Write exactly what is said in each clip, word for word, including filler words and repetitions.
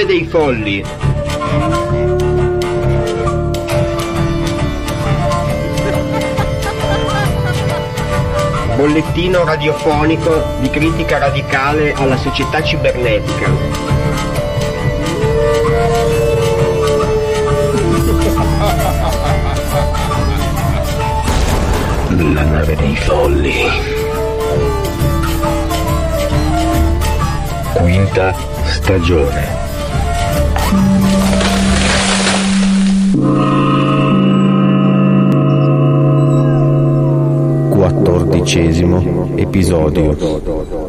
nave dei folli. Bollettino radiofonico di critica radicale alla società cibernetica. La nave dei folli. Quinta stagione. Quattordicesimo episodio.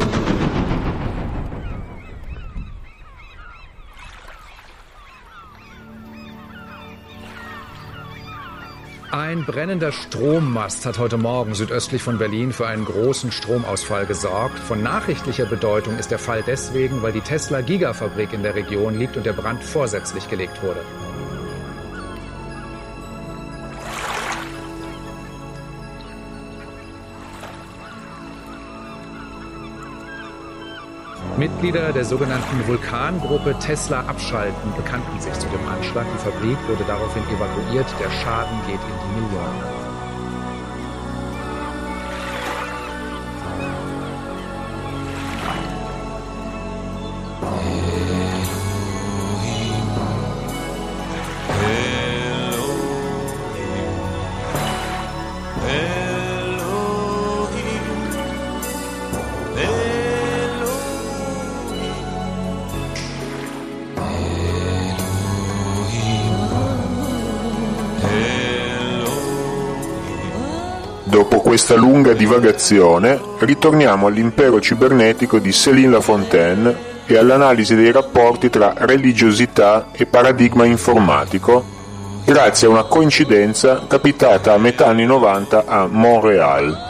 Ein brennender Strommast hat heute Morgen südöstlich von Berlin für einen großen Stromausfall gesorgt. Von nachrichtlicher Bedeutung ist der Fall deswegen, weil die Tesla-Gigafabrik in der Region liegt und der Brand vorsätzlich gelegt wurde. Mitglieder der sogenannten Vulkangruppe Tesla Abschalten bekannten sich zu dem Anschlag. Die Fabrik wurde daraufhin evakuiert. Der Schaden geht in die Millionen. Dopo questa lunga divagazione, ritorniamo all'impero cibernetico di Céline Lafontaine e all'analisi dei rapporti tra religiosità e paradigma informatico, grazie a una coincidenza capitata a metà anni novanta a Montréal.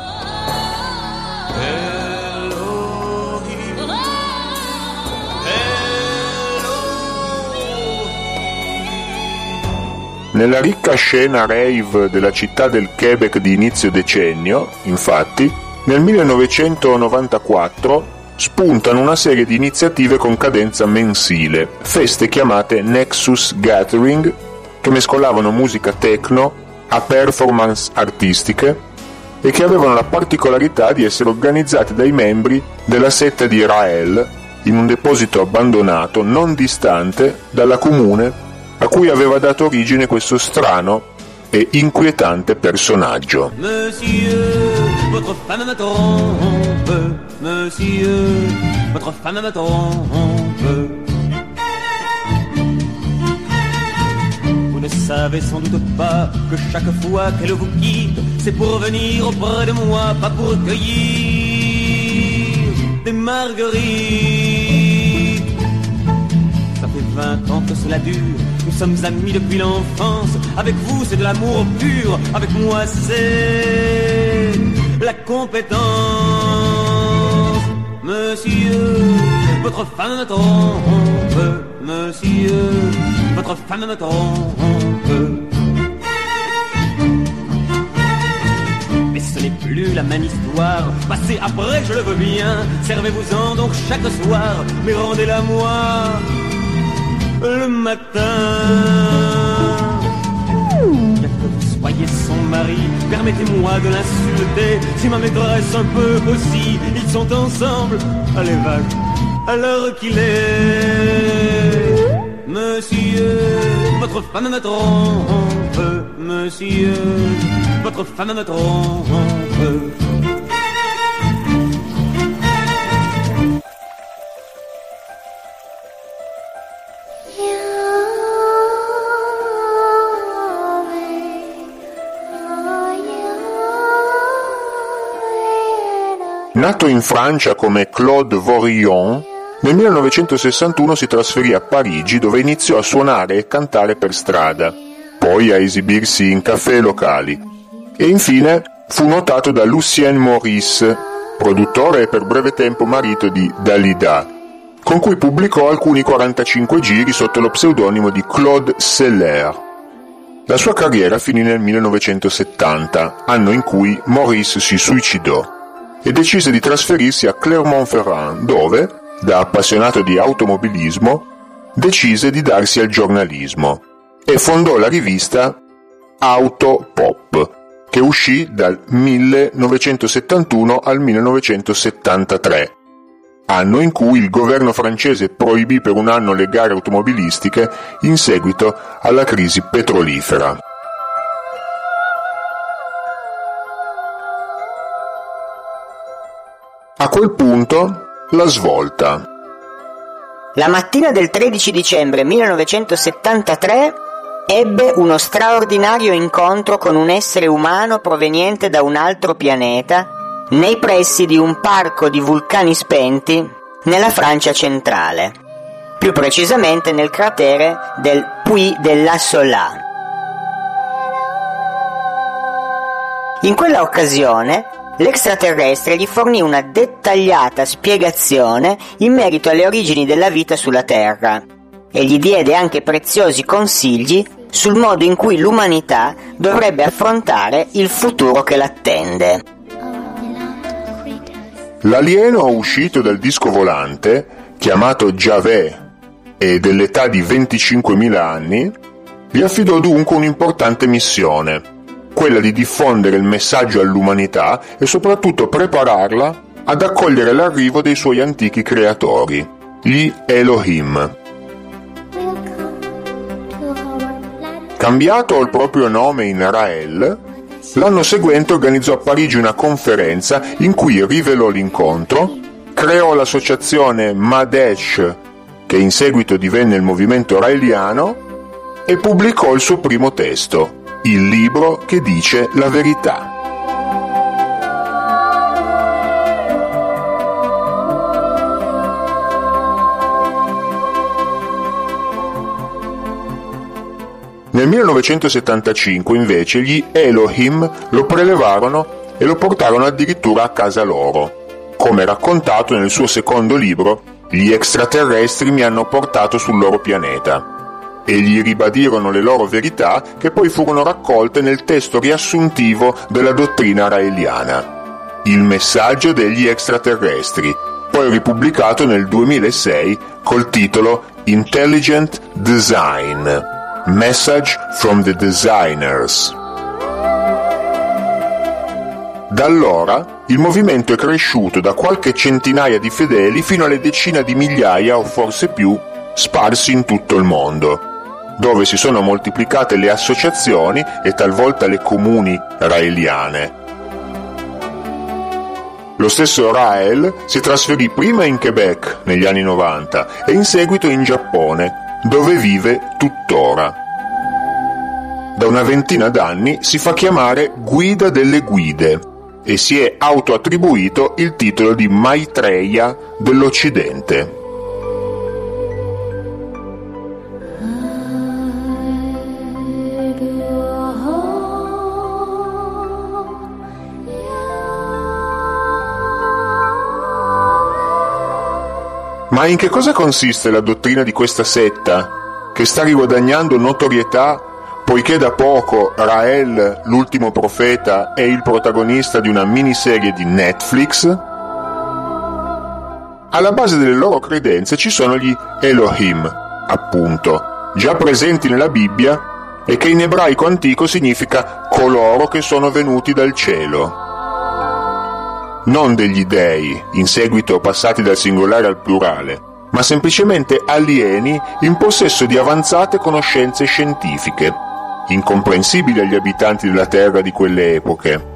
Nella ricca scena rave della città del Quebec di inizio decennio, infatti, nel millenovecentonovantaquattro spuntano una serie di iniziative con cadenza mensile, feste chiamate Nexus Gathering, che mescolavano musica techno a performance artistiche e che avevano la particolarità di essere organizzate dai membri della setta di Raël in un deposito abbandonato non distante dalla comune a cui aveva dato origine questo strano e inquietante personaggio. Monsieur, votre femme me trompe. Monsieur, votre femme me trompe. Vous ne savez sans doute pas que chaque fois qu'elle vous quitte, c'est pour venir auprès de moi, pas pour cueillir des marguerites. Ça fait vingt ans que cela dure. Nous sommes amis depuis l'enfance. Avec vous c'est de l'amour pur. Avec moi c'est la compétence. Monsieur, votre femme me trompe. Monsieur, votre femme me trompe. Mais ce n'est plus la même histoire. Passez après, je le veux bien. Servez-vous-en donc chaque soir. Mais rendez-la moi le matin. Bien que vous soyez son mari, permettez-moi de l'insulter. C'est ma maîtresse un peu aussi. Ils sont ensemble, allez vache, à l'heure qu'il est. Monsieur, votre femme me trompe. Monsieur, votre femme me trompe. Nato in Francia come Claude Vorillon, nel millenovecentosessantuno si trasferì a Parigi dove iniziò a suonare e cantare per strada, poi a esibirsi in caffè locali e infine fu notato da Lucien Maurice, produttore e per breve tempo marito di Dalida, con cui pubblicò alcuni quarantacinque giri sotto lo pseudonimo di Claude Seller. La sua carriera finì nel millenovecentosettanta, anno in cui Maurice si suicidò, e decise di trasferirsi a Clermont-Ferrand, dove, da appassionato di automobilismo, decise di darsi al giornalismo e fondò la rivista Autopop, che uscì dal millenovecentosettantuno al millenovecentosettantatré, anno in cui il governo francese proibì per un anno le gare automobilistiche in seguito alla crisi petrolifera. A quel punto, la svolta. La mattina del tredici dicembre millenovecentosettantatré ebbe uno straordinario incontro con un essere umano proveniente da un altro pianeta nei pressi di un parco di vulcani spenti nella Francia centrale, più precisamente nel cratere del Puy de la Sola. In quella occasione l'extraterrestre gli fornì una dettagliata spiegazione in merito alle origini della vita sulla Terra e gli diede anche preziosi consigli sul modo in cui l'umanità dovrebbe affrontare il futuro che l'attende. L'alieno uscito dal disco volante, chiamato Javé e dell'età di venticinquemila anni, gli affidò dunque un'importante missione, quella di diffondere il messaggio all'umanità e soprattutto prepararla ad accogliere l'arrivo dei suoi antichi creatori, gli Elohim. Cambiato il proprio nome in Rael, l'anno seguente organizzò a Parigi una conferenza in cui rivelò l'incontro, creò l'associazione Madèche, che in seguito divenne il movimento raeliano, e pubblicò il suo primo testo, il libro che dice la verità. Nel millenovecentosettantacinque invece gli Elohim lo prelevarono e lo portarono addirittura a casa loro. Come raccontato nel suo secondo libro, gli extraterrestri mi hanno portato sul loro pianeta e gli ribadirono le loro verità che poi furono raccolte nel testo riassuntivo della dottrina raeliana, il messaggio degli extraterrestri, poi ripubblicato nel duemilasei col titolo Intelligent Design. Message from the Designers. Da allora il movimento è cresciuto da qualche centinaia di fedeli fino alle decine di migliaia o forse più sparsi in tutto il mondo, dove si sono moltiplicate le associazioni e talvolta le comuni raeliane. Lo stesso Rael si trasferì prima in Quebec negli anni novanta e in seguito in Giappone, dove vive tuttora. Da una ventina d'anni si fa chiamare Guida delle Guide e si è autoattribuito il titolo di Maitreya dell'Occidente. Ma in che cosa consiste la dottrina di questa setta, che sta riguadagnando notorietà poiché da poco Rael, l'ultimo profeta, è il protagonista di una miniserie di Netflix? Alla base delle loro credenze ci sono gli Elohim, appunto, già presenti nella Bibbia e che in ebraico antico significa coloro che sono venuti dal cielo. Non degli dei, in seguito passati dal singolare al plurale, ma semplicemente alieni in possesso di avanzate conoscenze scientifiche, incomprensibili agli abitanti della Terra di quelle epoche.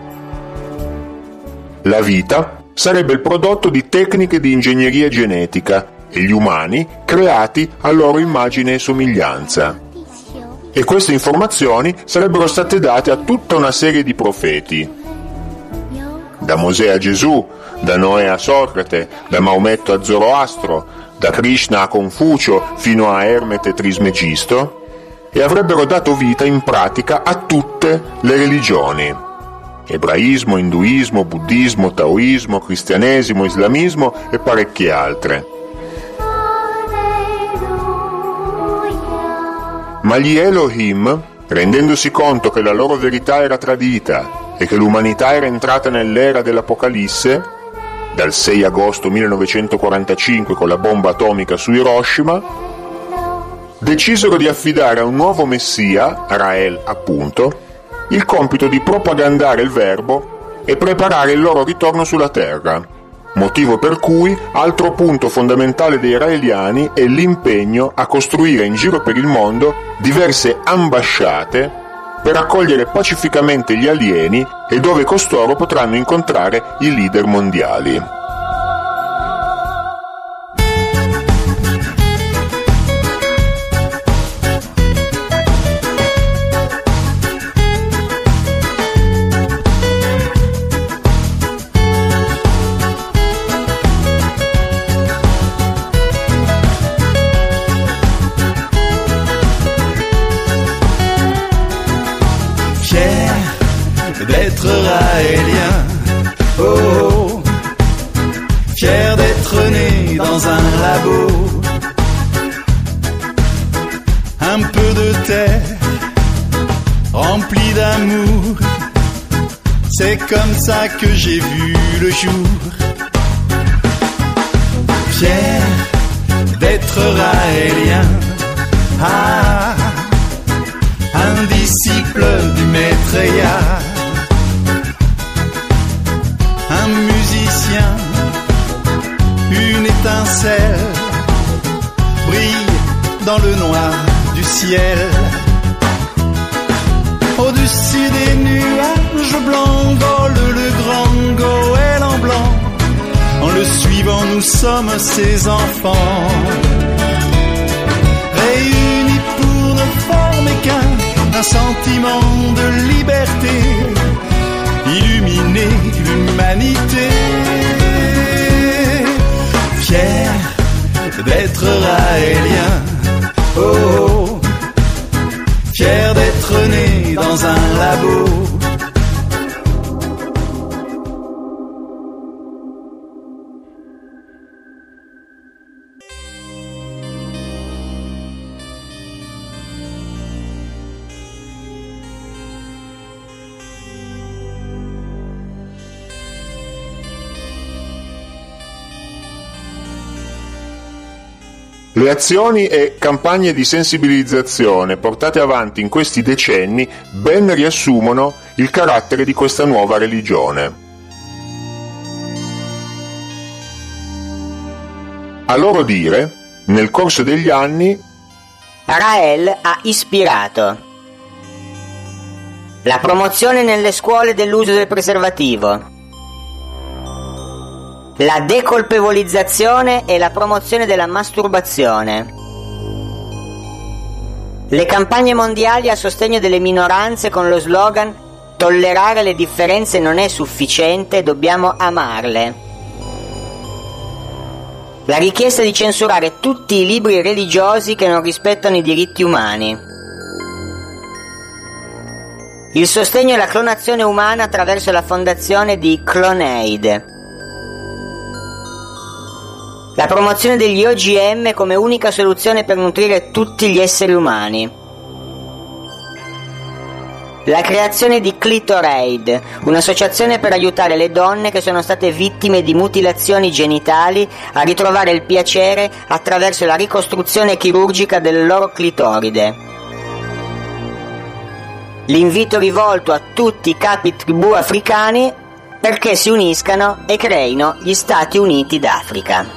La vita sarebbe il prodotto di tecniche di ingegneria genetica e gli umani creati a loro immagine e somiglianza. E queste informazioni sarebbero state date a tutta una serie di profeti. Da Mosè a Gesù, da Noè a Socrate, da Maometto a Zoroastro, da Krishna a Confucio fino a Ermete Trismegisto, e avrebbero dato vita in pratica a tutte le religioni: ebraismo, induismo, buddismo, taoismo, cristianesimo, islamismo e parecchie altre. Ma gli Elohim, rendendosi conto che la loro verità era tradita e che l'umanità era entrata nell'era dell'Apocalisse, dal sei agosto millenovecentoquarantacinque con la bomba atomica su Hiroshima, decisero di affidare a un nuovo messia, Rael appunto, il compito di propagandare il verbo e preparare il loro ritorno sulla terra, motivo per cui altro punto fondamentale dei raeliani è l'impegno a costruire in giro per il mondo diverse ambasciate per accogliere pacificamente gli alieni e dove costoro potranno incontrare i leader mondiali. D'être raélien, oh, oh, fier d'être né dans un labo, un peu de terre remplie d'amour, c'est comme ça que j'ai vu le jour. Fier d'être raélien, ah, un disciple du maître Aya, un musicien, une étincelle brille dans le noir du ciel. Au-dessus des nuages blancs vole le grand goéland blanc. En le suivant, nous sommes ses enfants, réunis pour ne former qu'un un sentiment de liberté, illuminer l'humanité. Fier d'être raélien, oh, oh, fier d'être né dans un labo. Le azioni e campagne di sensibilizzazione portate avanti in questi decenni ben riassumono il carattere di questa nuova religione. A loro dire, nel corso degli anni, Rael ha ispirato la promozione nelle scuole dell'uso del preservativo, la decolpevolizzazione e la promozione della masturbazione, le campagne mondiali a sostegno delle minoranze con lo slogan "Tollerare le differenze non è sufficiente, dobbiamo amarle", la richiesta di censurare tutti i libri religiosi che non rispettano i diritti umani, il sostegno alla clonazione umana attraverso la fondazione di Clonaid, la promozione degli O G M come unica soluzione per nutrire tutti gli esseri umani, la creazione di Clitoraid, un'associazione per aiutare le donne che sono state vittime di mutilazioni genitali a ritrovare il piacere attraverso la ricostruzione chirurgica delle loro clitoride. L'invito rivolto a tutti i capi tribù africani perché si uniscano e creino gli Stati Uniti d'Africa.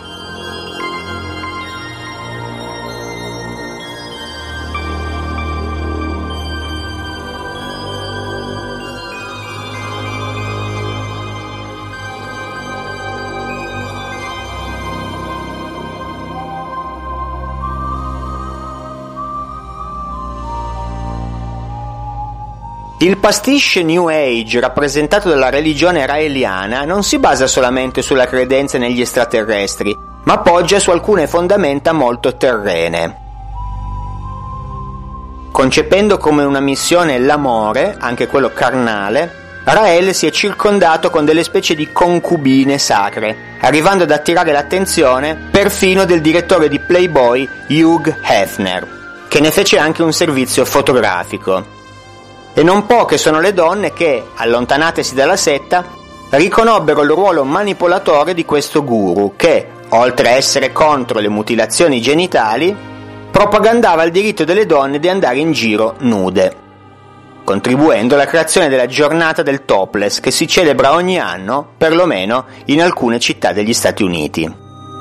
Il pastiche New Age rappresentato dalla religione raeliana non si basa solamente sulla credenza negli extraterrestri, ma poggia su alcune fondamenta molto terrene. Concependo come una missione l'amore, anche quello carnale, Rael si è circondato con delle specie di concubine sacre, arrivando ad attirare l'attenzione perfino del direttore di Playboy Hugh Hefner, che ne fece anche un servizio fotografico. E non poche sono le donne che, allontanatesi dalla setta, riconobbero il ruolo manipolatore di questo guru che, oltre a essere contro le mutilazioni genitali, propagandava il diritto delle donne di andare in giro nude, contribuendo alla creazione della giornata del topless che si celebra ogni anno, perlomeno in alcune città degli Stati Uniti.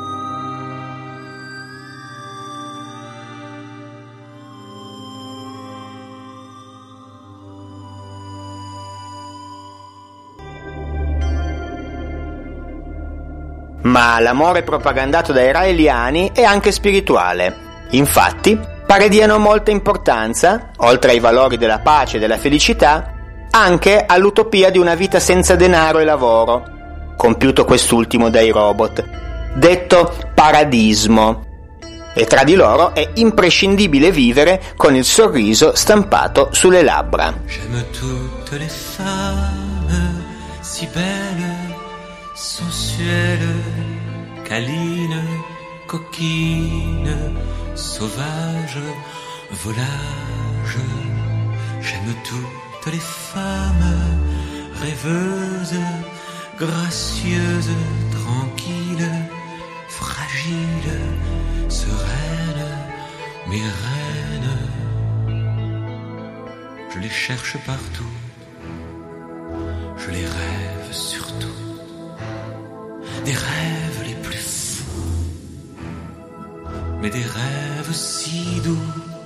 Ma l'amore propagandato dai raeliani è anche spirituale. Infatti, pare diano molta importanza, oltre ai valori della pace e della felicità, anche all'utopia di una vita senza denaro e lavoro, compiuto quest'ultimo dai robot, detto paradismo. E tra di loro è imprescindibile vivere con il sorriso stampato sulle labbra. J'aime toutes les femmes, si belles, sensuelles, câlines, coquines, sauvages, volages. J'aime toutes les femmes, rêveuses, gracieuses, tranquilles, fragiles, sereines, mes reines. Je les cherche partout, je les rêve surtout. Des rêves les plus fous, mais des rêves si doux.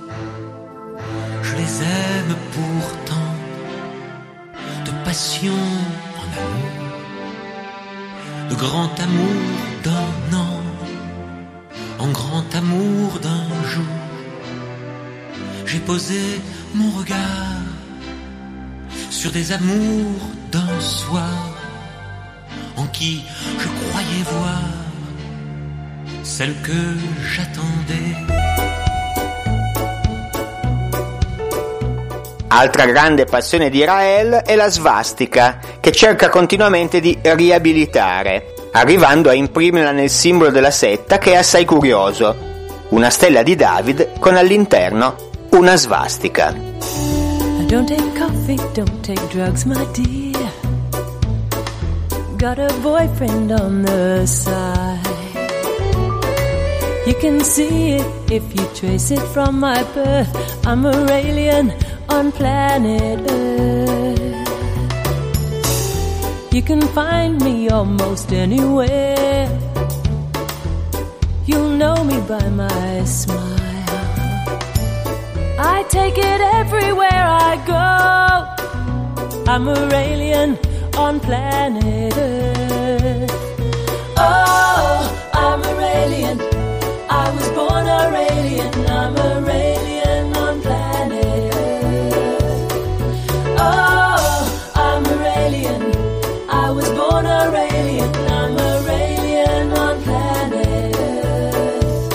Je les aime pourtant, de passion en amour, de grand amour d'un an, en grand amour d'un jour. J'ai posé mon regard sur des amours d'un soir, en qui je croyais voir celle que j'attendais. Altra grande passione di Rael è la svastica, che cerca continuamente di riabilitare, arrivando a imprimerla nel simbolo della setta, che è assai curioso: una stella di David con all'interno una svastica. Don't take coffee, don't take drugs, my dear. Got a boyfriend on the side. You can see it if you trace it from my birth. I'm an alien on planet Earth. You can find me almost anywhere. You'll know me by my smile. I take it everywhere I go. I'm an alien on planet Earth. Oh, I'm an alien. I was born an alien. I'm an alien on planet Earth. Oh, I'm an alien. I was born an alien. I'm an alien on planet Earth.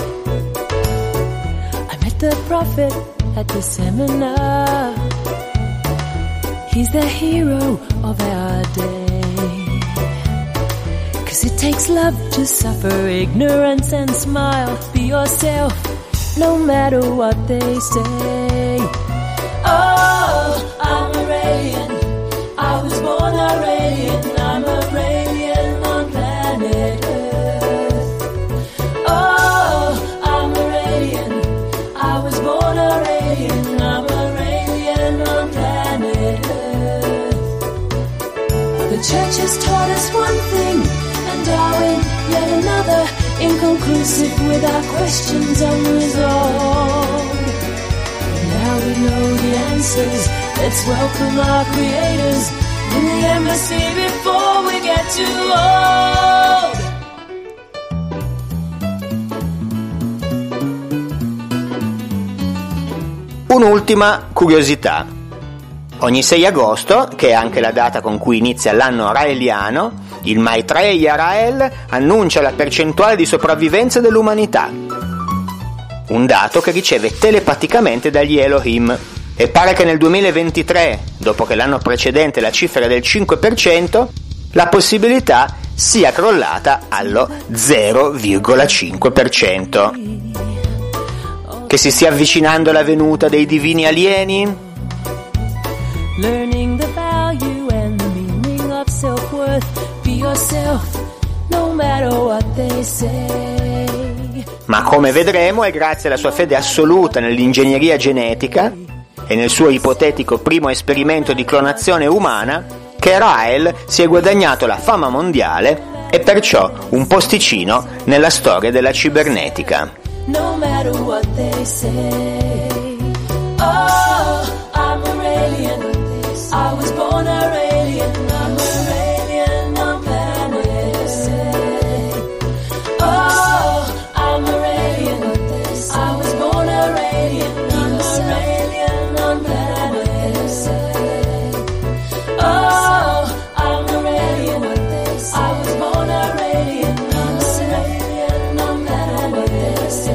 I met the prophet at the seminar. He's the hero of our day. 'Cause it takes love to suffer ignorance and smile. Be yourself, no matter what they say. Oh, I'm an alien. I was born an alien. I'm an alien on planet Earth. Oh, I'm an alien. I was born an alien. I'm an alien on planet Earth. The church has taught us one thing, and Darwin yet another, inconclusive with our questions unresolved. Now we know the answers. Let's welcome our creators in the embassy before we get too old. Un'ultima curiosità. Ogni sei agosto, che è anche la data con cui inizia l'anno raeliano, il Maitreya Rael annuncia la percentuale di sopravvivenza dell'umanità. Un dato che riceve telepaticamente dagli Elohim. E pare che nel duemilaventitré, dopo che l'anno precedente la cifra era del cinque per cento, la possibilità sia crollata allo zero virgola cinque per cento. Che si stia avvicinando la venuta dei divini alieni? Learning the value and the meaning of self-worth. Be yourself, no matter what they say. Ma come vedremo è grazie alla sua fede assoluta nell'ingegneria genetica e nel suo ipotetico primo esperimento di clonazione umana che Rael si è guadagnato la fama mondiale e perciò un posticino nella storia della cibernetica. No matter what they say. Oh, I'm an alien. I was born an alien. I'm an alien on planet Earth. Oh, I'm an alien. I was born an alien. I'm an alien on planet Earth. Oh, I'm an alien. I was born an alien. I'm an alien on planet Earth.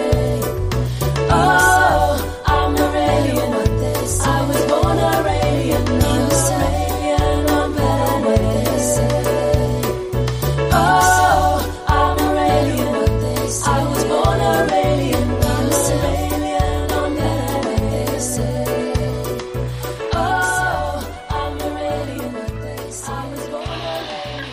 Oh, I'm an alien. I was born an alien. I'm an alien on planet Earth. Oh, I'm an alien. I was born an alien. I'm an alien on planet Earth. Oh, I'm an alien. I was born an alien.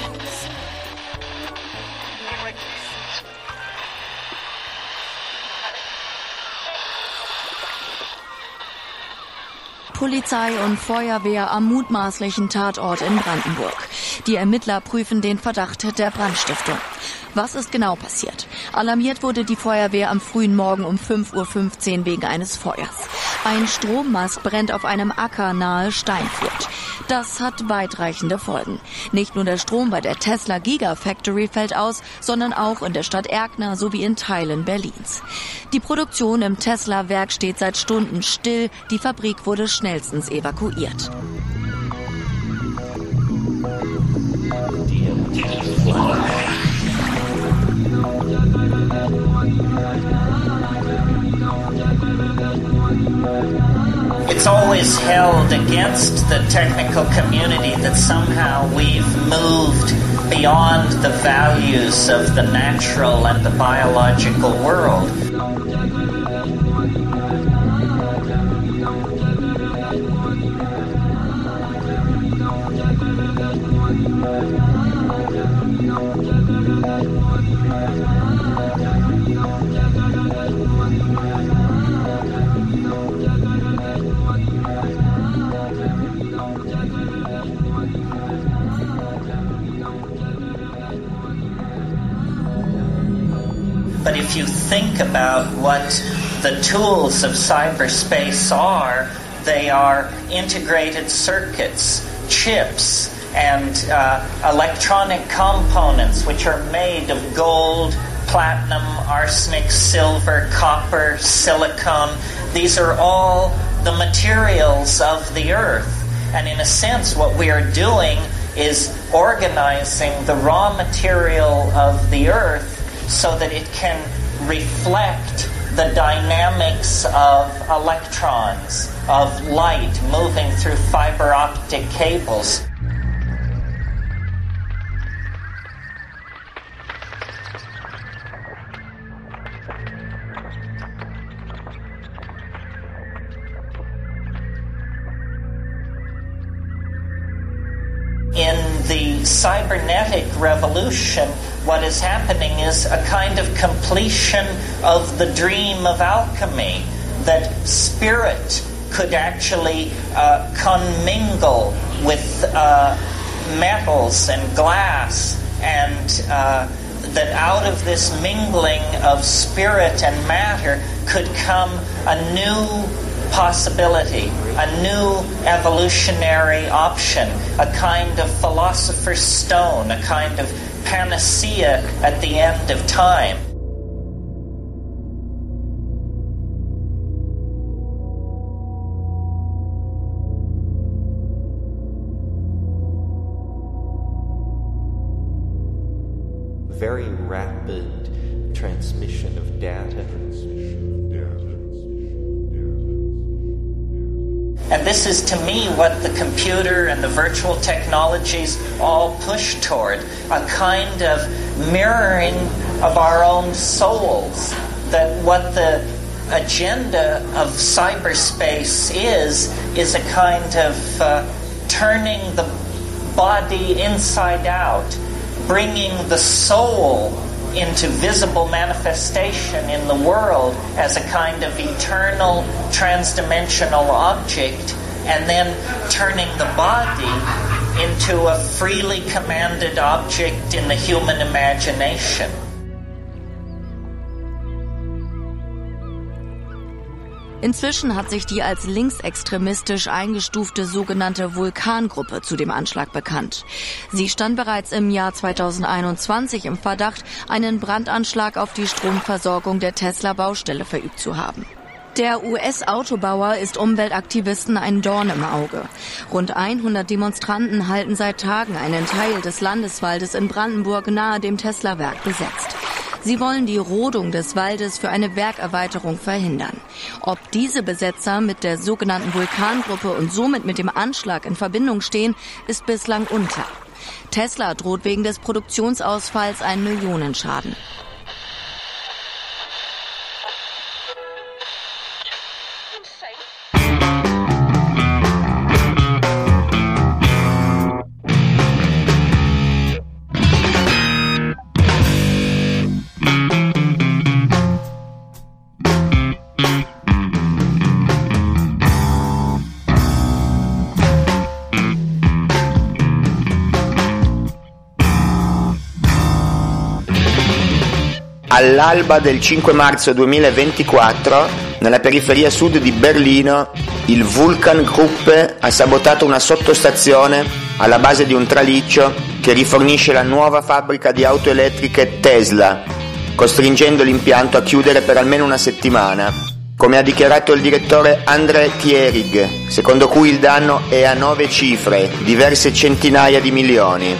Polizei und Feuerwehr am mutmaßlichen Tatort in Brandenburg. Die Ermittler prüfen den Verdacht der Brandstiftung. Was ist genau passiert? Alarmiert wurde die Feuerwehr am frühen Morgen um fünf Uhr fünfzehn wegen eines Feuers. Ein Strommast brennt auf einem Acker nahe Steinfurt. Das hat weitreichende Folgen. Nicht nur der Strom bei der Tesla Gigafactory fällt aus, sondern auch in der Stadt Erkner sowie in Teilen Berlins. Die Produktion im Tesla-Werk steht seit Stunden still. Die Fabrik wurde schnellstens evakuiert. It's always held against the technical community that somehow we've moved beyond the values of the natural and the biological world. But if you think about what the tools of cyberspace are, they are integrated circuits, chips, and uh, electronic components which are made of gold, platinum, arsenic, silver, copper, silicon. These are all the materials of the earth. And in a sense, what we are doing is organizing the raw material of the earth so that it can reflect the dynamics of electrons, of light moving through fiber optic cables. In the cybernetic revolution, what is happening is a kind of completion of the dream of alchemy, that spirit could actually uh, commingle with uh, metals and glass, and uh, that out of this mingling of spirit and matter could come a new possibility, a new evolutionary option, a kind of philosopher's stone, a kind of panacea at the end of time. Very rapid transmission of data. And this is, to me, what the computer and the virtual technologies all push toward, a kind of mirroring of our own souls, that what the agenda of cyberspace is, is a kind of uh, turning the body inside out, bringing the soul into visible manifestation in the world as a kind of eternal transdimensional object, and then turning the body into a freely commanded object in the human imagination. Inzwischen hat sich die als linksextremistisch eingestufte sogenannte Vulkan-Gruppe zu dem Anschlag bekannt. Sie stand bereits im Jahr zweitausendeinundzwanzig im Verdacht, einen Brandanschlag auf die Stromversorgung der Tesla-Baustelle verübt zu haben. Der U S-Autobauer ist Umweltaktivisten ein Dorn im Auge. Rund hundert Demonstranten halten seit Tagen einen Teil des Landeswaldes in Brandenburg nahe dem Tesla-Werk besetzt. Sie wollen die Rodung des Waldes für eine Werkerweiterung verhindern. Ob diese Besetzer mit der sogenannten Vulkangruppe und somit mit dem Anschlag in Verbindung stehen, ist bislang unklar. Tesla droht wegen des Produktionsausfalls einen Millionenschaden. All'alba del cinque marzo duemilaventiquattro, nella periferia sud di Berlino, il Vulkan-Gruppe ha sabotato una sottostazione alla base di un traliccio che rifornisce la nuova fabbrica di auto elettriche Tesla, costringendo l'impianto a chiudere per almeno una settimana, come ha dichiarato il direttore André Thierig, secondo cui il danno è a nove cifre, diverse centinaia di milioni.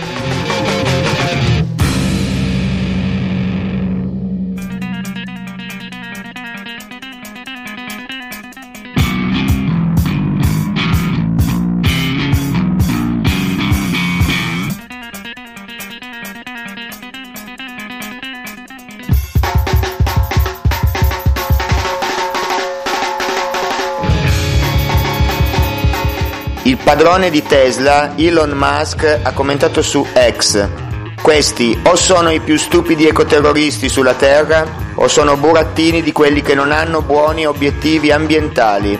Il padrone di Tesla, Elon Musk, ha commentato su X: questi o sono i più stupidi ecoterroristi sulla Terra o sono burattini di quelli che non hanno buoni obiettivi ambientali.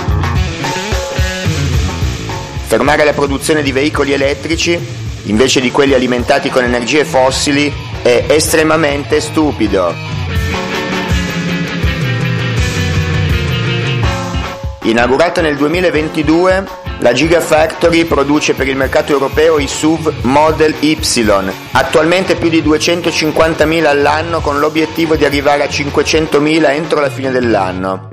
Fermare la produzione di veicoli elettrici, invece di quelli alimentati con energie fossili, è estremamente stupido. Inaugurata nel duemilaventidue, la Gigafactory produce per il mercato europeo i S U V Model Y, attualmente più di duecentocinquantamila all'anno, con l'obiettivo di arrivare a cinquecentomila entro la fine dell'anno.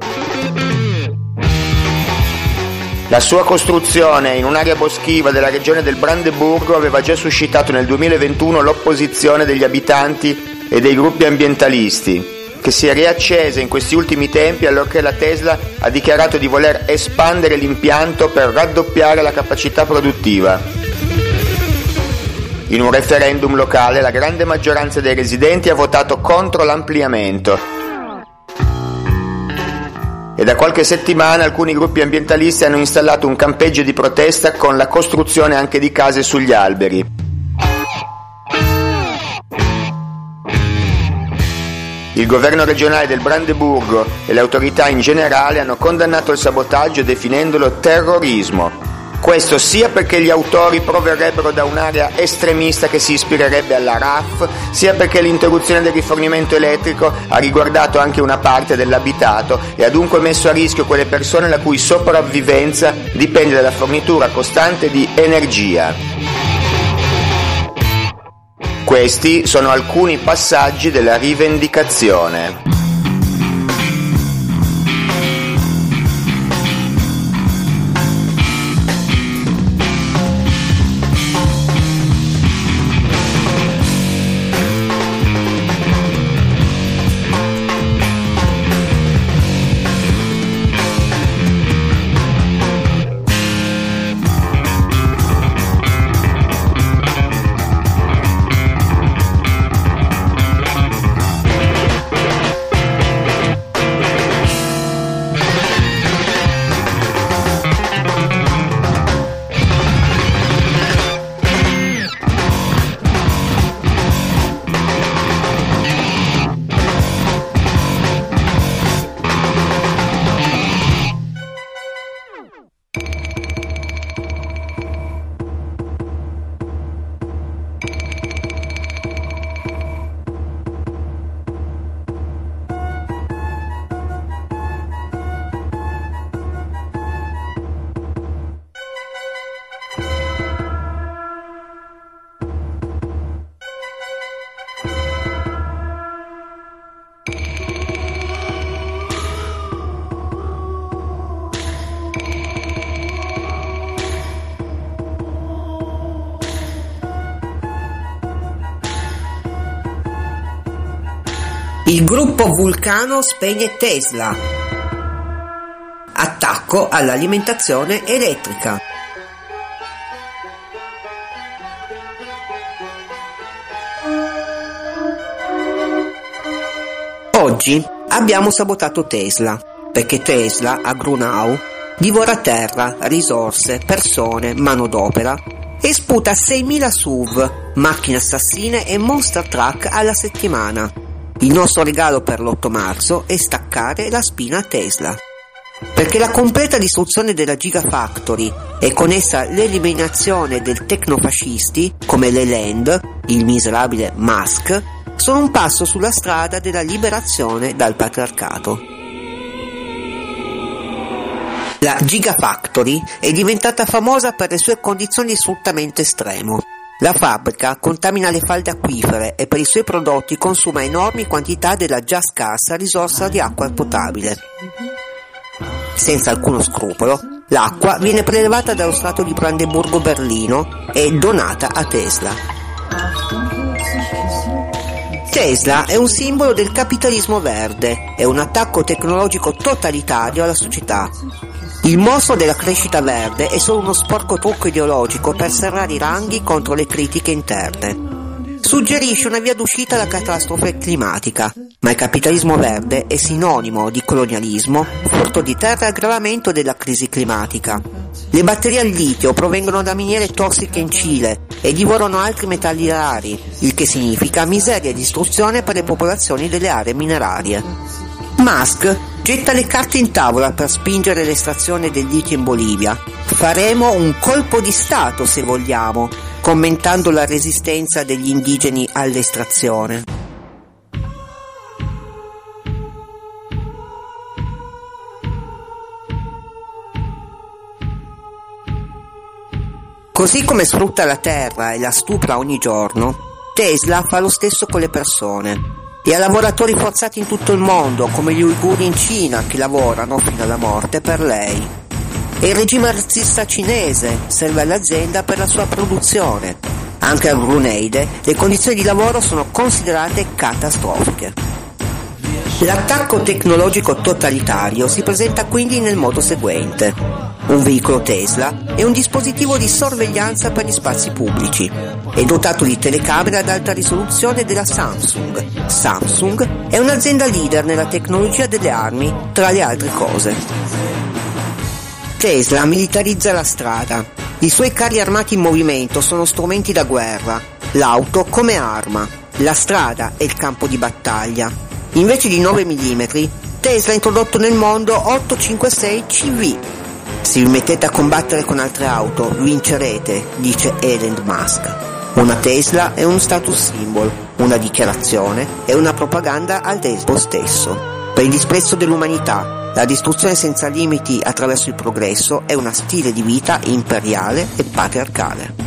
La sua costruzione in un'area boschiva della regione del Brandeburgo aveva già suscitato nel duemilaventuno l'opposizione degli abitanti e dei gruppi ambientalisti, che si è riaccesa in questi ultimi tempi allorché la Tesla ha dichiarato di voler espandere l'impianto per raddoppiare la capacità produttiva. In un referendum locale la grande maggioranza dei residenti ha votato contro l'ampliamento. E da qualche settimana alcuni gruppi ambientalisti hanno installato un campeggio di protesta con la costruzione anche di case sugli alberi. Il governo regionale del Brandeburgo e le autorità in generale hanno condannato il sabotaggio definendolo terrorismo. Questo sia perché gli autori proverrebbero da un'area estremista che si ispirerebbe alla R A F, sia perché l'interruzione del rifornimento elettrico ha riguardato anche una parte dell'abitato e ha dunque messo a rischio quelle persone la cui sopravvivenza dipende dalla fornitura costante di energia. Questi sono alcuni passaggi della rivendicazione. Il gruppo Vulcano spegne Tesla. Attacco all'alimentazione elettrica. Oggi abbiamo sabotato Tesla, perché Tesla a Grunau divora terra, risorse, persone, manodopera e sputa seimila S U V, macchine assassine e monster truck alla settimana. Il nostro regalo per l'otto marzo è staccare la spina a Tesla. Perché la completa distruzione della Gigafactory e con essa l'eliminazione del tecnofascisti come le Land, il miserabile Musk, sono un passo sulla strada della liberazione dal patriarcato. La Gigafactory è diventata famosa per le sue condizioni di sfruttamento estremo. La fabbrica contamina le falde acquifere e per i suoi prodotti consuma enormi quantità della già scarsa risorsa di acqua potabile. Senza alcuno scrupolo, l'acqua viene prelevata dallo strato di Brandeburgo-Berlino e donata a Tesla. Tesla è un simbolo del capitalismo verde, è un attacco tecnologico totalitario alla società. Il mostro della crescita verde è solo uno sporco trucco ideologico per serrare i ranghi contro le critiche interne. Suggerisce una via d'uscita alla catastrofe climatica, ma il capitalismo verde è sinonimo di colonialismo, furto di terra e aggravamento della crisi climatica. Le batterie al litio provengono da miniere tossiche in Cile e divorano altri metalli rari, il che significa miseria e distruzione per le popolazioni delle aree minerarie. Musk getta le carte in tavola per spingere l'estrazione del litio in Bolivia. Faremo un colpo di Stato se vogliamo, commentando la resistenza degli indigeni all'estrazione. Così come sfrutta la terra e la stupra ogni giorno, Tesla fa lo stesso con le persone. E a lavoratori forzati in tutto il mondo, come gli uiguri in Cina, che lavorano fino alla morte per lei. E il regime razzista cinese serve all'azienda per la sua produzione. Anche a Bruneide le condizioni di lavoro sono considerate catastrofiche. L'attacco tecnologico totalitario si presenta quindi nel modo seguente. Un veicolo Tesla è un dispositivo di sorveglianza per gli spazi pubblici. È dotato di telecamere ad alta risoluzione della Samsung. Samsung è un'azienda leader nella tecnologia delle armi, tra le altre cose. Tesla militarizza la strada. I suoi carri armati in movimento sono strumenti da guerra, l'auto come arma, la strada è il campo di battaglia. Invece di nove millimetri, Tesla ha introdotto nel mondo ottocentocinquantasei C V. Se vi mettete a combattere con altre auto, vincerete, dice Elon Musk. Una Tesla è un status symbol, una dichiarazione e una propaganda al despo stesso. Per il disprezzo dell'umanità, la distruzione senza limiti attraverso il progresso è uno stile di vita imperiale e patriarcale.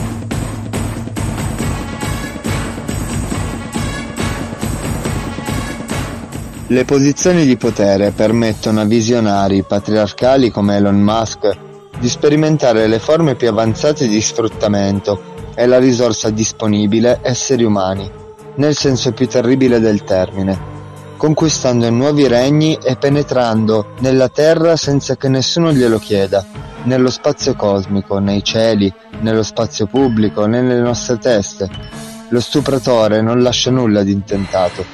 Le posizioni di potere permettono a visionari patriarcali come Elon Musk di sperimentare le forme più avanzate di sfruttamento e la risorsa disponibile esseri umani, nel senso più terribile del termine, conquistando nuovi regni e penetrando nella terra senza che nessuno glielo chieda, nello spazio cosmico, nei cieli, nello spazio pubblico, nelle nostre teste. Lo stupratore non lascia nulla di intentato.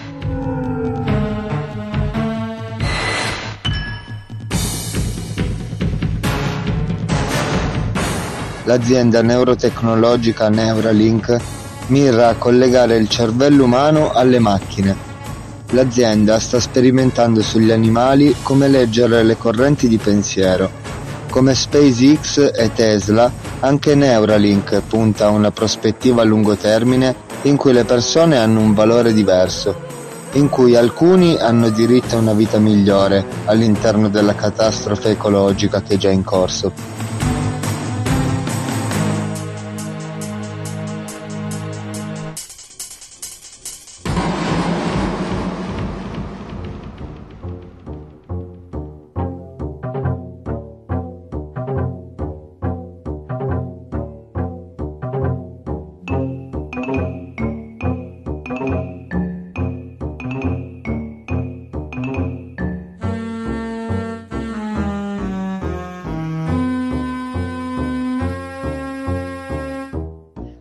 L'azienda neurotecnologica Neuralink mira a collegare il cervello umano alle macchine. L'azienda sta sperimentando sugli animali come leggere le correnti di pensiero. Come SpaceX e Tesla, anche Neuralink punta a una prospettiva a lungo termine in cui le persone hanno un valore diverso, in cui alcuni hanno diritto a una vita migliore all'interno della catastrofe ecologica che è già in corso.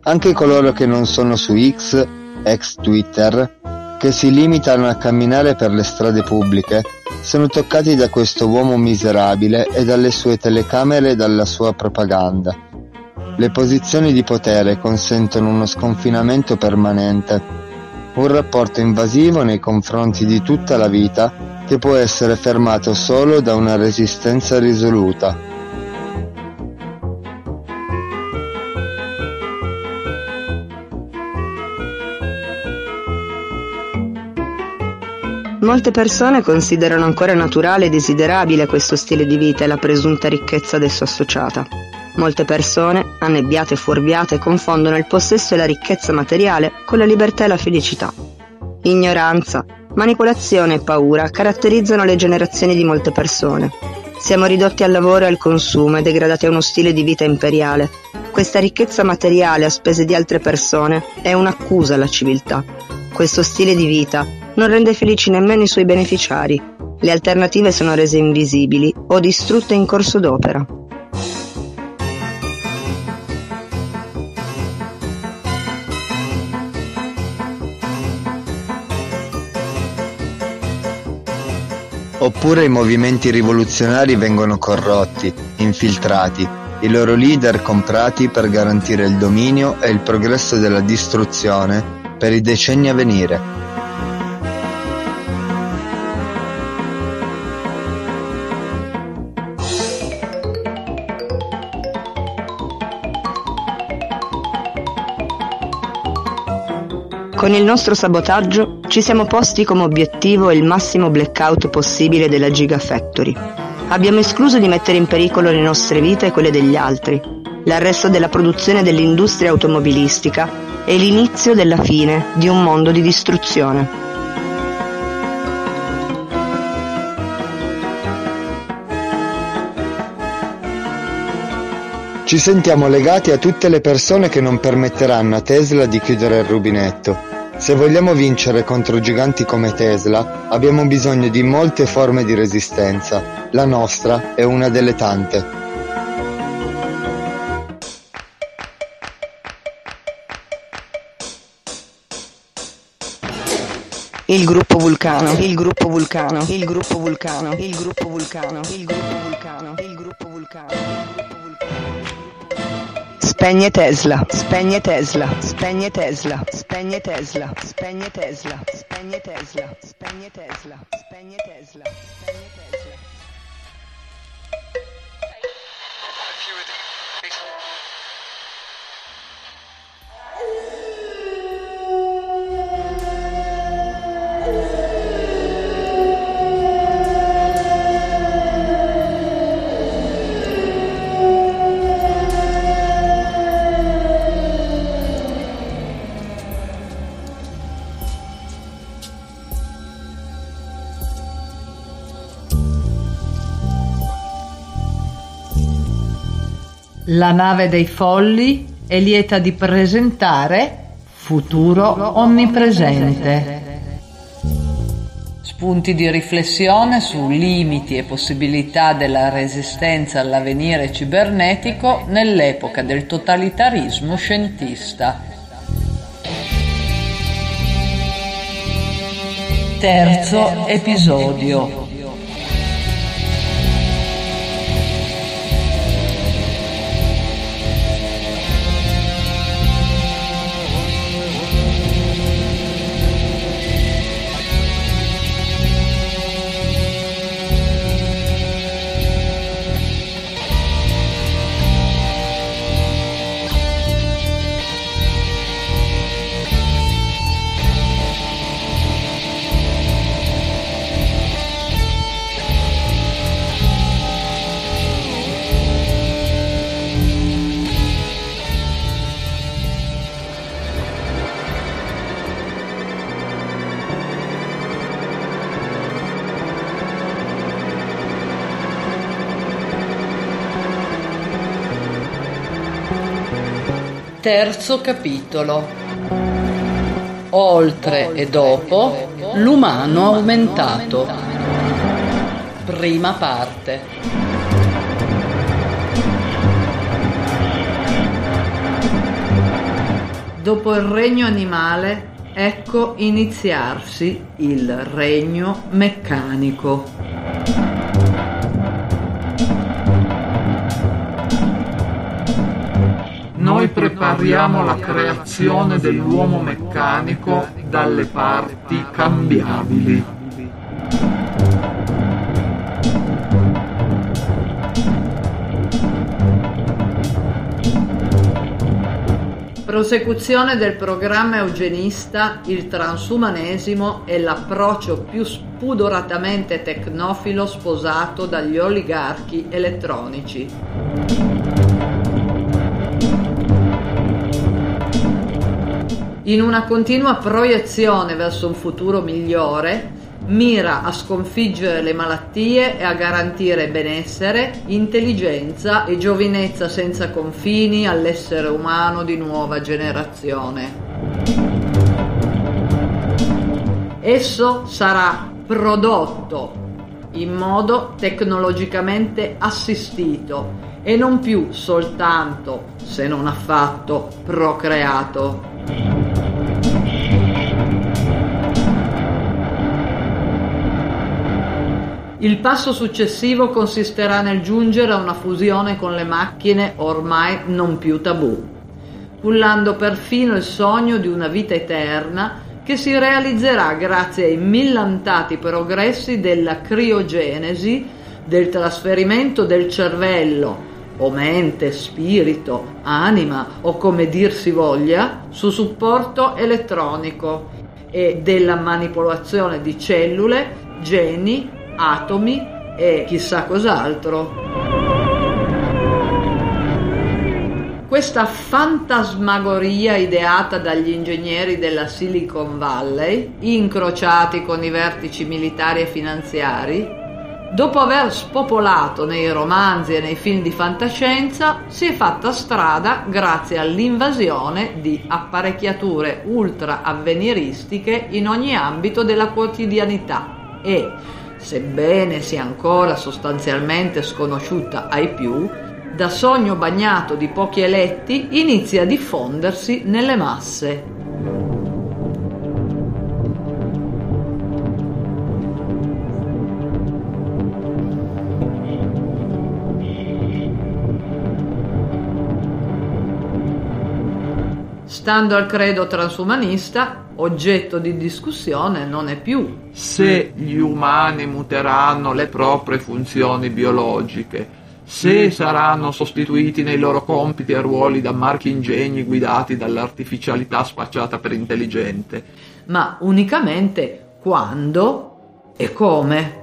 Anche coloro che non sono su X, ex Twitter, che si limitano a camminare per le strade pubbliche, sono toccati da questo uomo miserabile e dalle sue telecamere e dalla sua propaganda. Le posizioni di potere consentono uno sconfinamento permanente, un rapporto invasivo nei confronti di tutta la vita che può essere fermato solo da una resistenza risoluta. Molte persone considerano ancora naturale e desiderabile questo stile di vita e la presunta ricchezza ad esso associata. Molte persone, annebbiate e fuorviate, confondono il possesso e la ricchezza materiale con la libertà e la felicità. Ignoranza, manipolazione e paura caratterizzano le generazioni di molte persone. Siamo ridotti al lavoro e al consumo e degradati a uno stile di vita imperiale. Questa ricchezza materiale a spese di altre persone è un'accusa alla civiltà. Questo stile di vita non rende felici nemmeno i suoi beneficiari. Le alternative sono rese invisibili o distrutte in corso d'opera. Oppure i movimenti rivoluzionari vengono corrotti, infiltrati, i loro leader comprati per garantire il dominio e il progresso della distruzione per i decenni a venire. Con il nostro sabotaggio ci siamo posti come obiettivo il massimo blackout possibile della Gigafactory. Abbiamo escluso di mettere in pericolo le nostre vite e quelle degli altri, l'arresto della produzione dell'industria automobilistica e l'inizio della fine di un mondo di distruzione. Ci sentiamo legati a tutte le persone che non permetteranno a Tesla di chiudere il rubinetto. Se vogliamo vincere contro giganti come Tesla, abbiamo bisogno di molte forme di resistenza. La nostra è una delle tante. Il gruppo Vulcano, il gruppo Vulcano, il gruppo Vulcano, il gruppo Vulcano, il gruppo Vulcano, il gruppo Vulcano. Spegne Tesla, spegne Tesla, spegne Tesla, spegne Tesla, spegne Tesla, spegne Tesla, spegne Tesla, spegne Tesla, spegne Tesla. La nave dei folli è lieta di presentare Futuro Onnipresente. Spunti di riflessione su limiti e possibilità della resistenza all'avvenire cibernetico nell'epoca del totalitarismo scientista. Terzo episodio. Terzo capitolo. Oltre e dopo l'umano aumentato. Prima parte. Dopo il regno animale, ecco iniziarsi il regno meccanico. Noi prepariamo la creazione dell'uomo meccanico dalle parti cambiabili. Prosecuzione del programma eugenista, il transumanesimo è l'approccio più spudoratamente tecnofilo sposato dagli oligarchi elettronici. In una continua proiezione verso un futuro migliore, mira a sconfiggere le malattie e a garantire benessere, intelligenza e giovinezza senza confini all'essere umano di nuova generazione. Esso sarà prodotto in modo tecnologicamente assistito e non più soltanto, se non affatto, procreato. Il passo successivo consisterà nel giungere a una fusione con le macchine ormai non più tabù, cullando perfino il sogno di una vita eterna che si realizzerà grazie ai millantati progressi della criogenesi, del trasferimento del cervello, o mente, spirito, anima o come dir si voglia, su supporto elettronico e della manipolazione di cellule, geni, atomi e chissà cos'altro. Questa fantasmagoria ideata dagli ingegneri della Silicon Valley, incrociati con i vertici militari e finanziari, dopo aver spopolato nei romanzi e nei film di fantascienza, si è fatta strada grazie all'invasione di apparecchiature ultra avveniristiche in ogni ambito della quotidianità e, sebbene sia ancora sostanzialmente sconosciuta ai più, da sogno bagnato di pochi eletti inizia a diffondersi nelle masse. Stando al credo transumanista, oggetto di discussione non è più se gli umani muteranno le proprie funzioni biologiche, se saranno sostituiti nei loro compiti e ruoli da marchingegni guidati dall'artificialità spacciata per intelligente, ma unicamente quando e come.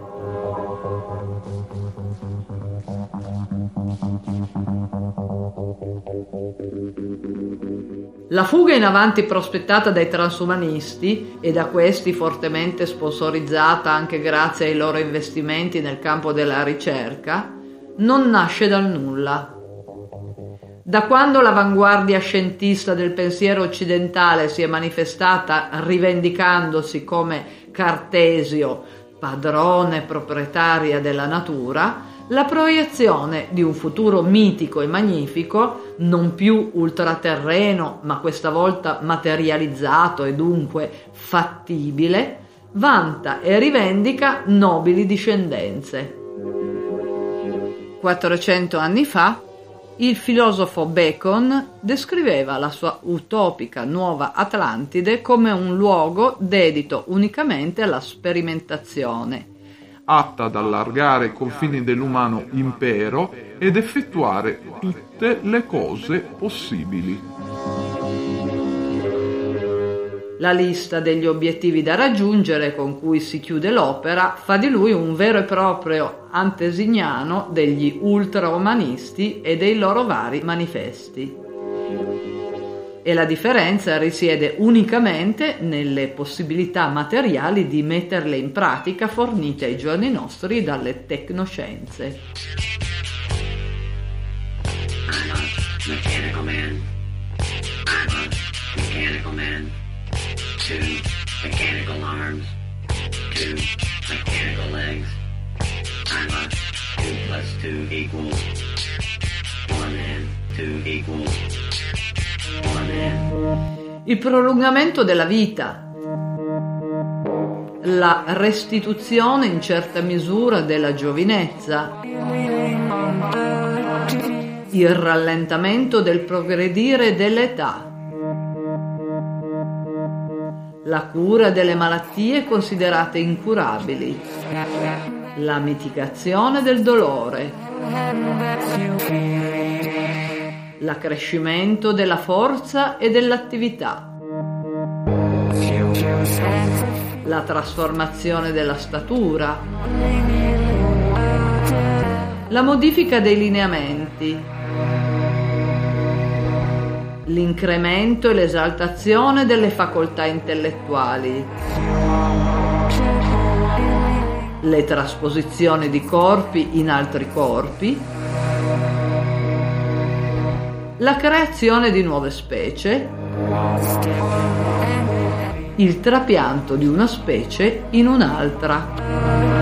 La fuga in avanti prospettata dai transumanisti, e da questi fortemente sponsorizzata anche grazie ai loro investimenti nel campo della ricerca, non nasce dal nulla. Da quando l'avanguardia scientista del pensiero occidentale si è manifestata rivendicandosi come Cartesio, padrone proprietaria della natura, la proiezione di un futuro mitico e magnifico, non più ultraterreno, ma questa volta materializzato e dunque fattibile, vanta e rivendica nobili discendenze. quattrocento anni fa, il filosofo Bacon descriveva la sua utopica nuova Atlantide come un luogo dedito unicamente alla sperimentazione, atta ad allargare i confini dell'umano impero ed effettuare tutte le cose possibili. La lista degli obiettivi da raggiungere con cui si chiude l'opera fa di lui un vero e proprio antesignano degli ultraumanisti e dei loro vari manifesti. E la differenza risiede unicamente nelle possibilità materiali di metterle in pratica fornite ai giorni nostri dalle tecnoscienze. I'm a mechanical man. I'm a mechanical man. Two mechanical arms. Two mechanical legs. I'm a two plus two equals one and two equals one and. il prolungamento della vita, la restituzione in certa misura della giovinezza, il rallentamento del progredire dell'età, la cura delle malattie considerate incurabili, la mitigazione del dolore, l'accrescimento della forza e dell'attività, la trasformazione della statura, la modifica dei lineamenti, l'incremento e l'esaltazione delle facoltà intellettuali, le trasposizioni di corpi in altri corpi, la creazione di nuove specie, il trapianto di una specie in un'altra.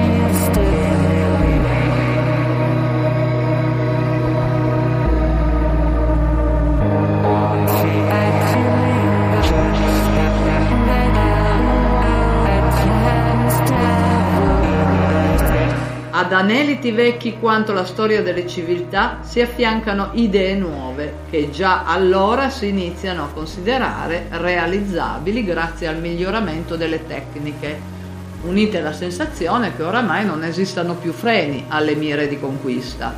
Ad aneliti vecchi quanto la storia delle civiltà si affiancano idee nuove che già allora si iniziano a considerare realizzabili grazie al miglioramento delle tecniche, unite alla sensazione che oramai non esistano più freni alle mire di conquista.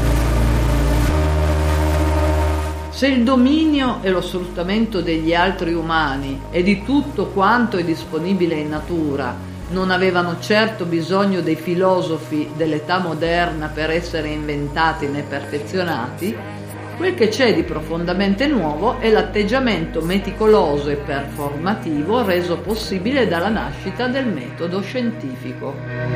Se il dominio e lo sfruttamento degli altri umani e di tutto quanto è disponibile in natura non avevano certo bisogno dei filosofi dell'età moderna per essere inventati né perfezionati, quel che c'è di profondamente nuovo è l'atteggiamento meticoloso e performativo reso possibile dalla nascita del metodo scientifico.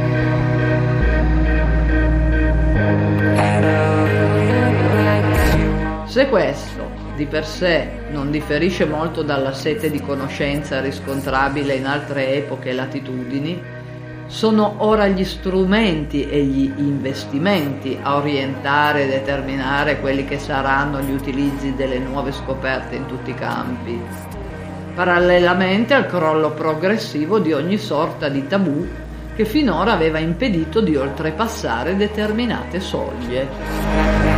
Se questo di per sé non differisce molto dalla sete di conoscenza riscontrabile in altre epoche e latitudini, sono ora gli strumenti e gli investimenti a orientare e determinare quelli che saranno gli utilizzi delle nuove scoperte in tutti i campi, parallelamente al crollo progressivo di ogni sorta di tabù che finora aveva impedito di oltrepassare determinate soglie.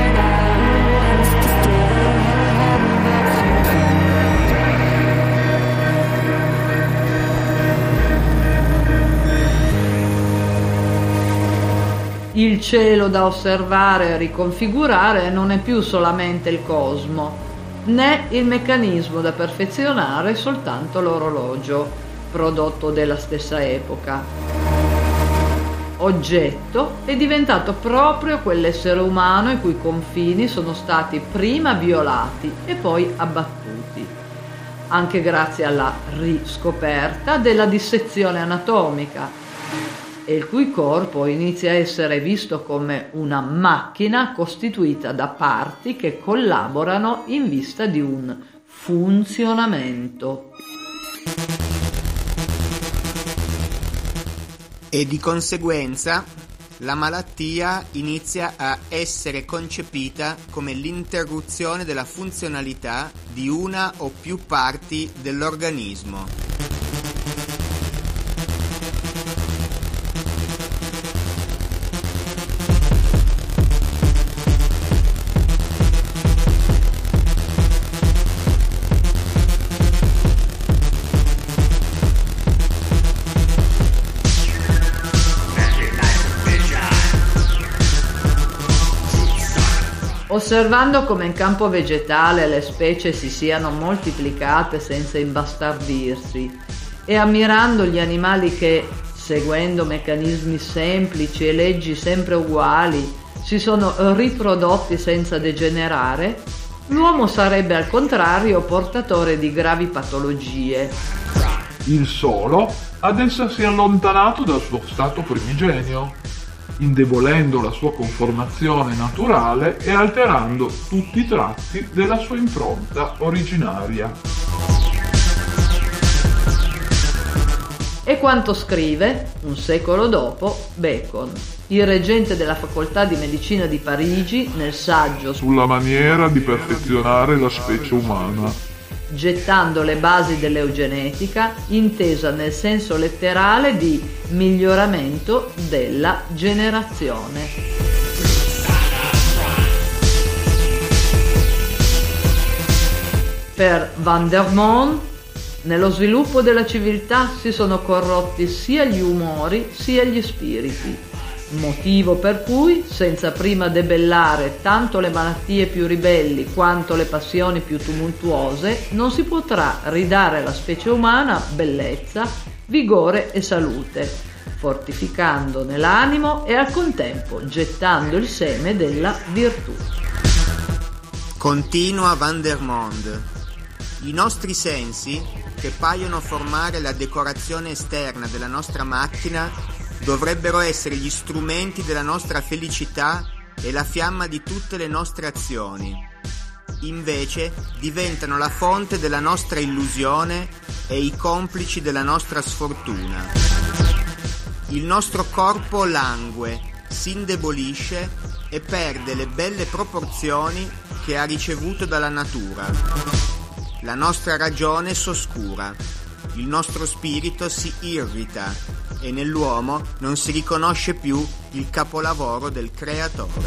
Il cielo da osservare e riconfigurare non è più solamente il cosmo, né il meccanismo da perfezionare soltanto l'orologio, prodotto della stessa epoca. Oggetto è diventato proprio quell'essere umano i cui confini sono stati prima violati e poi abbattuti, anche grazie alla riscoperta della dissezione anatomica, e il cui corpo inizia a essere visto come una macchina costituita da parti che collaborano in vista di un funzionamento. E di conseguenza la malattia inizia a essere concepita come l'interruzione della funzionalità di una o più parti dell'organismo. Osservando come in campo vegetale le specie si siano moltiplicate senza imbastardirsi e ammirando gli animali che, seguendo meccanismi semplici e leggi sempre uguali, si sono riprodotti senza degenerare, l'uomo sarebbe al contrario portatore di gravi patologie. Il solo ad essersi allontanato dal suo stato primigenio, indebolendo la sua conformazione naturale e alterando tutti i tratti della sua impronta originaria. E quanto scrive, un secolo dopo, Bacon, il reggente della facoltà di medicina di Parigi, nel saggio Sulla maniera di perfezionare la specie umana. gettando le basi dell'eugenetica, intesa nel senso letterale di miglioramento della generazione. Per Vandermonde, nello sviluppo della civiltà si sono corrotti sia gli umori sia gli spiriti, motivo per cui, senza prima debellare tanto le malattie più ribelli quanto le passioni più tumultuose, non si potrà ridare alla specie umana bellezza, vigore e salute, fortificandone l'animo e al contempo gettando il seme della virtù. Continua Vandermonde. I nostri sensi, che paiono formare la decorazione esterna della nostra macchina, dovrebbero essere gli strumenti della nostra felicità e la fiamma di tutte le nostre azioni. Invece diventano la fonte della nostra illusione e i complici della nostra sfortuna. Il nostro corpo langue, si indebolisce e perde le belle proporzioni che ha ricevuto dalla natura. La nostra ragione s'oscura, il nostro spirito si irrita e nell'uomo non si riconosce più il capolavoro del Creatore.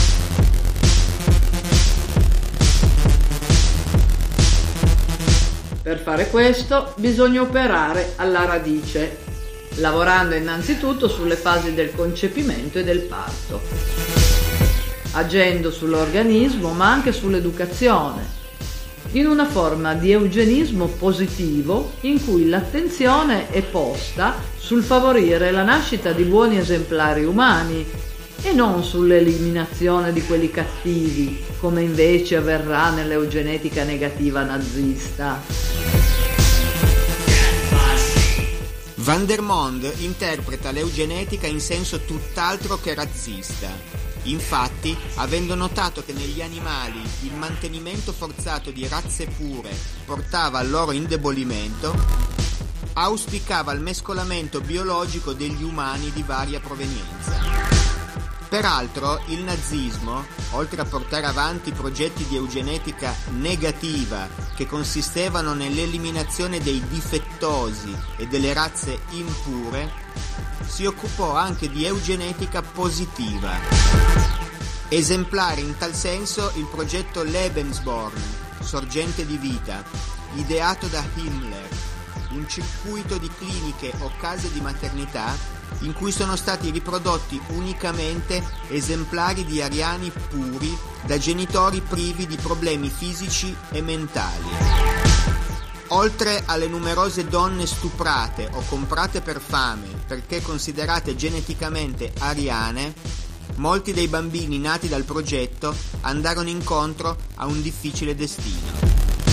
Per fare questo bisogna operare alla radice, lavorando innanzitutto sulle fasi del concepimento e del parto, agendo sull'organismo ma anche sull'educazione, in una forma di eugenismo positivo in cui l'attenzione è posta sul favorire la nascita di buoni esemplari umani e non sull'eliminazione di quelli cattivi, come invece avverrà nell'eugenetica negativa nazista. Vandermonde interpreta l'eugenetica in senso tutt'altro che razzista. Infatti, avendo notato che negli animali il mantenimento forzato di razze pure portava al loro indebolimento, auspicava il mescolamento biologico degli umani di varia provenienza. Peraltro, il nazismo, oltre a portare avanti progetti di eugenetica negativa che consistevano nell'eliminazione dei difettosi e delle razze impure, si occupò anche di eugenetica positiva. Esemplare in tal senso il progetto Lebensborn, sorgente di vita, ideato da Himmler, un circuito di cliniche o case di maternità in cui sono stati riprodotti unicamente esemplari di ariani puri da genitori privi di problemi fisici e mentali. Oltre alle numerose donne stuprate o comprate per fame perché considerate geneticamente ariane, molti dei bambini nati dal progetto andarono incontro a un difficile destino.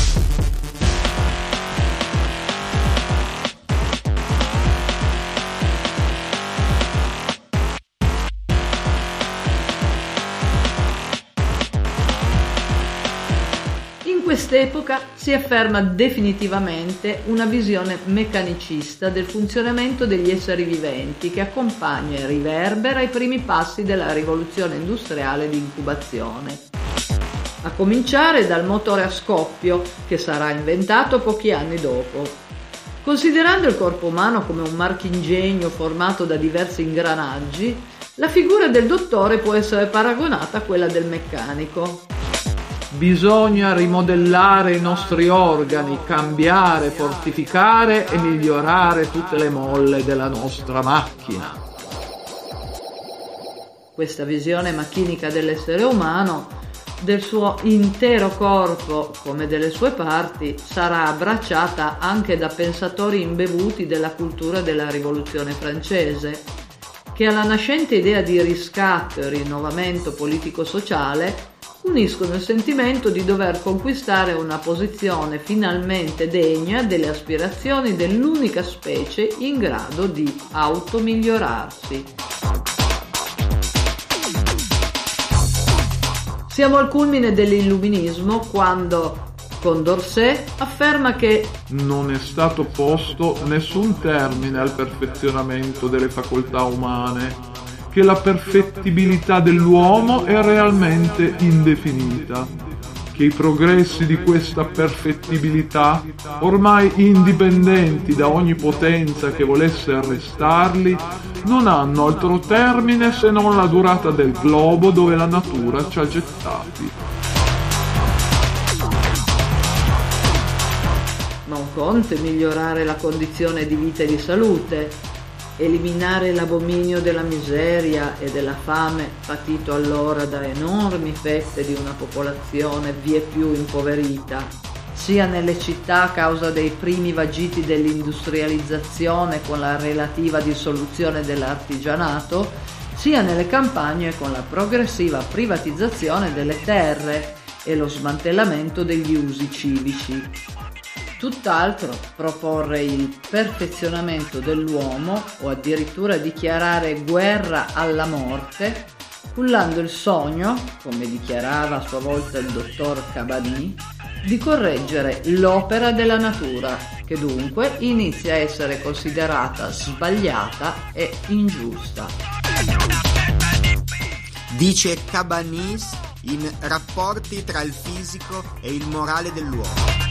In quest'epoca si afferma definitivamente una visione meccanicista del funzionamento degli esseri viventi che accompagna e riverbera i primi passi della rivoluzione industriale di incubazione, a cominciare dal motore a scoppio che sarà inventato pochi anni dopo. Considerando il corpo umano come un marchingegno formato da diversi ingranaggi, la figura del dottore può essere paragonata a quella del meccanico. Bisogna rimodellare i nostri organi, cambiare, fortificare e migliorare tutte le molle della nostra macchina. Questa visione macchinica dell'essere umano, del suo intero corpo come delle sue parti, sarà abbracciata anche da pensatori imbevuti della cultura della Rivoluzione francese, che alla nascente idea di riscatto e rinnovamento politico-sociale uniscono il sentimento di dover conquistare una posizione finalmente degna delle aspirazioni dell'unica specie in grado di automigliorarsi. Siamo al culmine dell'illuminismo quando Condorcet afferma che non è stato posto nessun termine al perfezionamento delle facoltà umane, che la perfettibilità dell'uomo è realmente indefinita. che i progressi di questa perfettibilità, ormai indipendenti da ogni potenza che volesse arrestarli, non hanno altro termine se non la durata del globo dove la natura ci ha gettati. Non conte migliorare la condizione di vita e di salute, eliminare l'abominio della miseria e della fame patito allora da enormi fette di una popolazione vie più impoverita, sia nelle città a causa dei primi vagiti dell'industrializzazione con la relativa dissoluzione dell'artigianato, sia nelle campagne con la progressiva privatizzazione delle terre e lo smantellamento degli usi civici. Tutt'altro proporre il perfezionamento dell'uomo o addirittura dichiarare guerra alla morte, cullando il sogno, come dichiarava a sua volta il dottor Cabanis, di correggere l'opera della natura, che dunque inizia a essere considerata sbagliata e ingiusta. Dice Cabanis in Rapporti tra il fisico e il morale dell'uomo.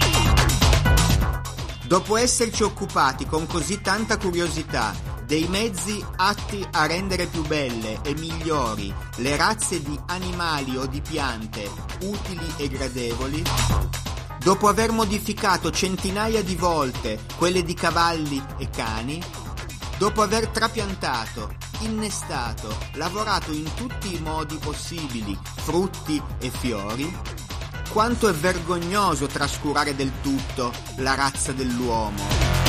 Dopo esserci occupati con così tanta curiosità dei mezzi atti a rendere più belle e migliori le razze di animali o di piante utili e gradevoli, dopo aver modificato centinaia di volte quelle di cavalli e cani, dopo aver trapiantato, innestato, lavorato in tutti i modi possibili frutti e fiori, quanto è vergognoso trascurare del tutto la razza dell'uomo.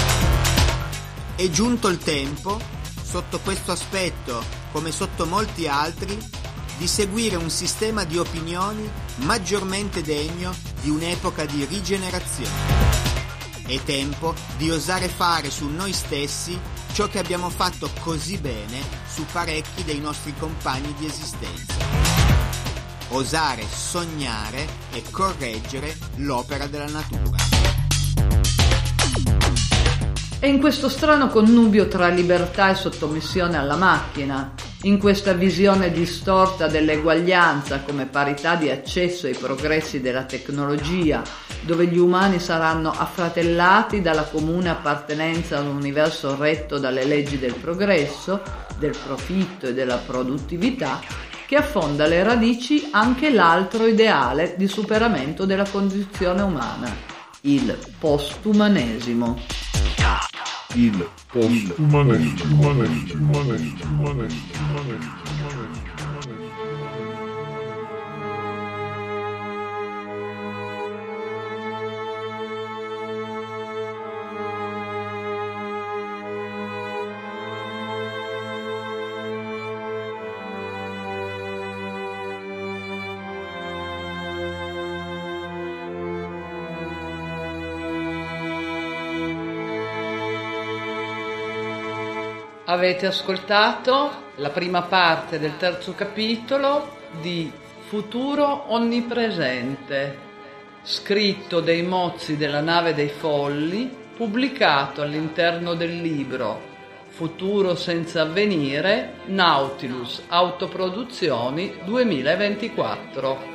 È giunto il tempo, sotto questo aspetto come sotto molti altri, di seguire un sistema di opinioni maggiormente degno di un'epoca di rigenerazione. È tempo di osare fare su noi stessi ciò che abbiamo fatto così bene su parecchi dei nostri compagni di esistenza. Osare sognare e correggere l'opera della natura. E in questo strano connubio tra libertà e sottomissione alla macchina, in questa visione distorta dell'eguaglianza come parità di accesso ai progressi della tecnologia, dove gli umani saranno affratellati dalla comune appartenenza a un universo retto dalle leggi del progresso, del profitto e della produttività, che affonda le radici anche l'altro ideale di superamento della condizione umana, il postumanesimo. Il postumanesimo. Avete ascoltato la prima parte del terzo capitolo di Futuro onnipresente, scritto dei mozzi della nave dei folli, pubblicato all'interno del libro Futuro senza avvenire, Nautilus Autoproduzioni duemilaventiquattro.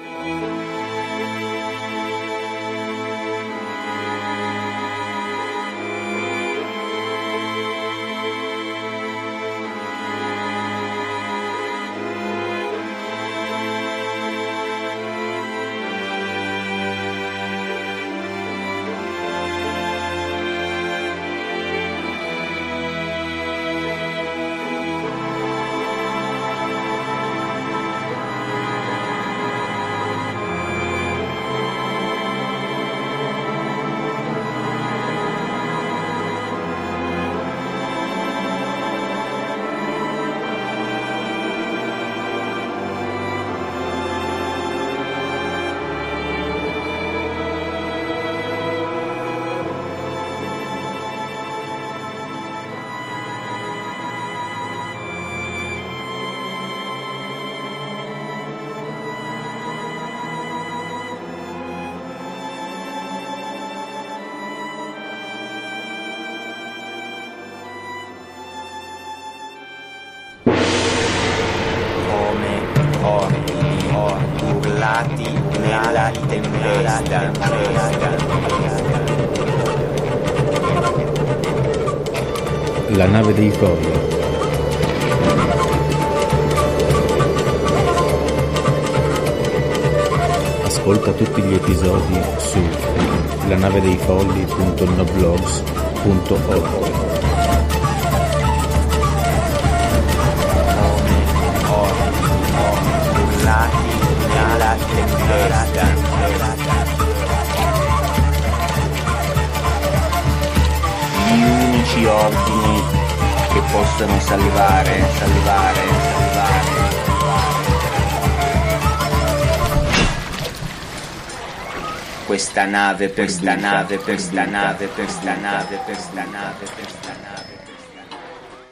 Nellati nella tempesta. La nave dei folli. Ascolta tutti gli episodi su lanavedeifolli punto noblogs punto org. Nella tempesta. Gli unici ordini che possono salvare, salvare, salvare. Questa nave, per sta nave, per sta nave, per sta nave, per sta nave, per sta nave.